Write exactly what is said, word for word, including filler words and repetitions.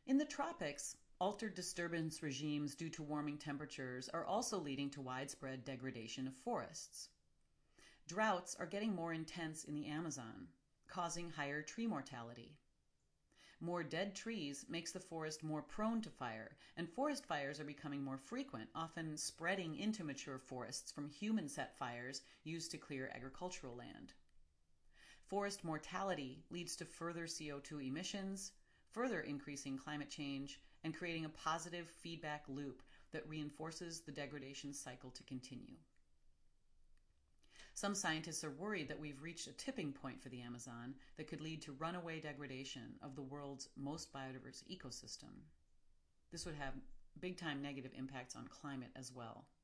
In the tropics, altered disturbance regimes due to warming temperatures are also leading to widespread degradation of forests. Droughts are getting more intense in the Amazon, causing higher tree mortality. More dead trees makes the forest more prone to fire, and forest fires are becoming more frequent, often spreading into mature forests from human-set fires used to clear agricultural land. Forest mortality leads to further C O two emissions, further increasing climate change, and creating a positive feedback loop that reinforces the degradation cycle to continue. Some scientists are worried that we've reached a tipping point for the Amazon that could lead to runaway degradation of the world's most biodiverse ecosystem. This would have big-time negative impacts on climate as well.